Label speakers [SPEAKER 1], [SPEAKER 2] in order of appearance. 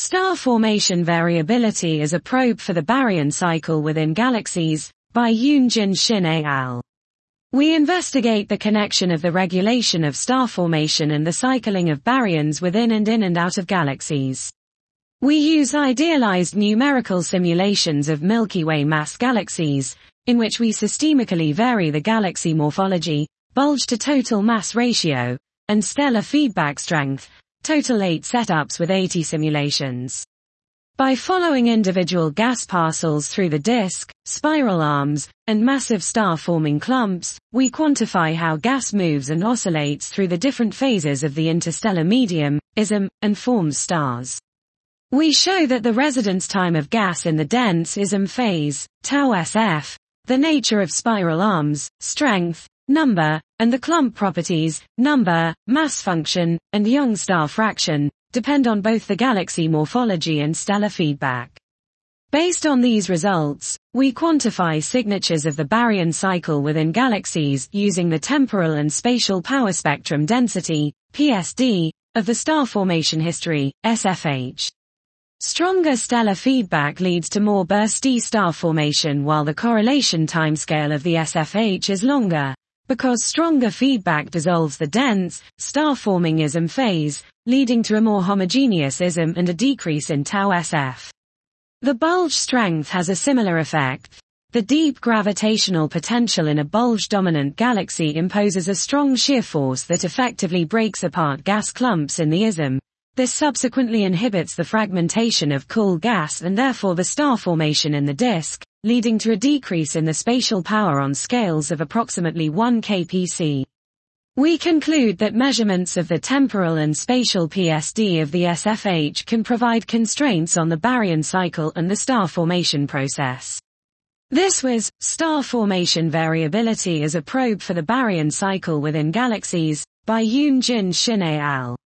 [SPEAKER 1] Star Formation Variability is a probe for the baryon cycle within galaxies, by Yoon-Jin Shin et al. We investigate the connection of the regulation of star formation and the cycling of baryons within and in and out of galaxies. We use idealized numerical simulations of Milky Way mass galaxies, in which we systemically vary the galaxy morphology, bulge to total mass ratio, and stellar feedback strength, total 8 setups with 80 simulations. By following individual gas parcels through the disk, spiral arms, and massive star-forming clumps, we quantify how gas moves and oscillates through the different phases of the interstellar medium, ISM, and forms stars. We show that the residence time of gas in the dense ISM phase, tau SF, the nature of spiral arms, strength, number, and the clump properties, number, mass function, and young star fraction, depend on both the galaxy morphology and stellar feedback. Based on these results, we quantify signatures of the baryon cycle within galaxies using the temporal and spatial power spectrum density, PSD, of the star formation history, SFH. Stronger stellar feedback leads to more bursty star formation while the correlation timescale of the SFH is longer, because stronger feedback dissolves the dense, star-forming ISM phase, leading to a more homogeneous ISM and a decrease in tau SF. The bulge strength has a similar effect. The deep gravitational potential in a bulge-dominant galaxy imposes a strong shear force that effectively breaks apart gas clumps in the ISM. This subsequently inhibits the fragmentation of cool gas and therefore the star formation in the disk, leading to a decrease in the spatial power on scales of approximately 1 kpc. We conclude that measurements of the temporal and spatial PSD of the SFH can provide constraints on the baryon cycle and the star formation process. This was Star Formation Variability as a probe for the baryon cycle within galaxies, by Yoon-Jin Shin et al.